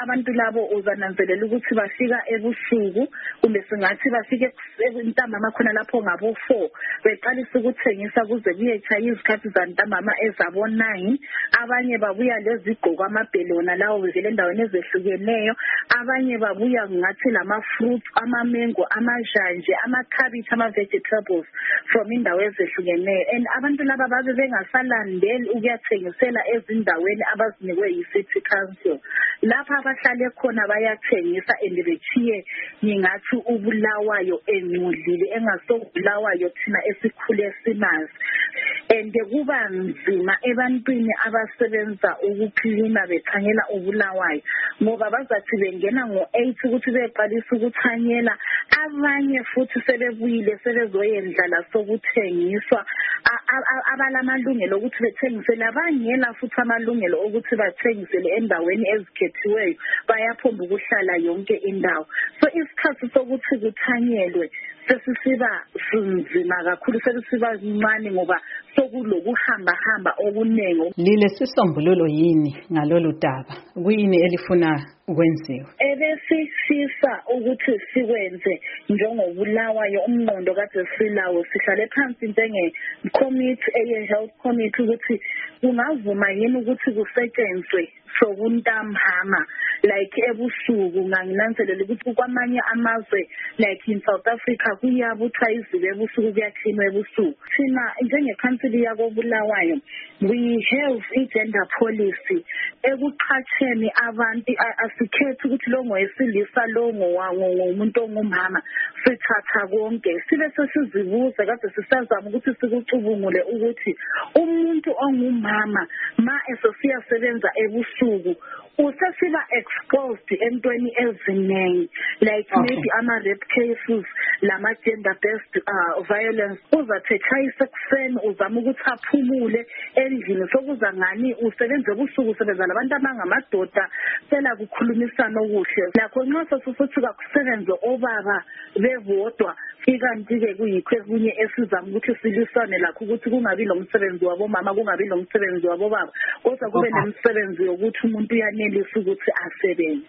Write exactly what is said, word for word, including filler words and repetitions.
abantu labo uzananzelela ukuthi bafika ebusuku kumbe singathi bafike ntambama khona lapho ngabo four beqalisa ukuthengisa kuze kuyechaye izikhathi zantambama ezabo nine. Abanye babuya lezigqoko amabhelona lawo bevele endaweni ezehlukeneyo. Abanye babuya ngathi lama fruits, amamengo, amajanje, amakhabitha, ama vegetables from indawo ezehlukeneyo. And abantu laba babe bengasalandeli ukuyathengisela ezindaweni abazinikwe yi-City Council. Lapha abahlale khona bayathengisa and bechiye ngingathi ubulawayo enqudlile engasokubulawayo thina esikhule simazi. And kuba nzima ebantwini abasebenza ukuklina bekhanyela ubulawayo ngoba bazathi bengena ngo eight ukuthi beqalisa ukuthanyela. Abanye futhi sebebuyile sebezoyendlala sokuthengiswa abalamalungelo ukuthi bethengisele abangela futhi amalungelo ukuthi bathengisele endaweni ezikhethiweyo bayaphomba ukuhlala yonke indawo. So isikhathi sokuthi kuthanyelwe sesisiba sinzima kakhulu sesisiba incane ngoba sokulokuhamba hamba okunengi. Lile sisombululo yini ngalolu daba? Kuyini elifuna ukwenziwa? Ebesifisa ukuthi sikwenze njengobulawayo umnqondo kade silawo sihlale phansi njenge committee eye health committee ukuthi kungavuma yini ukuthi kusetshenzwe sokuntambama like ebusuku. Nganginanzelela ukuthi kwamanye amazwe like in South Africa kuyabuthwa izibe ebusuku kuyaklinwa ebusuku. Thina njengekhansili yakobulawayo we have i-gender policy ekuqhatsheni abantu asikhethi ukuthi lo ngowesilisa lo ngomuntu ongumama sithatha konke. Sibe sesizibuza kade sisazama ukuthi sikucubungule ukuthi umuntu ongumama ma esosiyasebenza ebusuku usesiba exposed entweni eziningi like okay. Maybe ama rape cases lama gender based uh, violence uzathechayisa kuseni uzama ukuthi aphumule endlini sokuza ngani usebenze ebusuku usebenza labantu abangamadoda sela kukhulumisana okuhle lakho nxa sosuthi kakusebenze obaba bevodwa ikanti ke kuyikho kunye esizama ukuthi silisane lakho ukuthi kungabi lomsebenzi wabo mama kungabi lomsebenzi wabo baba kodwa kube nemsebenzi yokuthi umuntu uyanelisa ukuthi asebenze.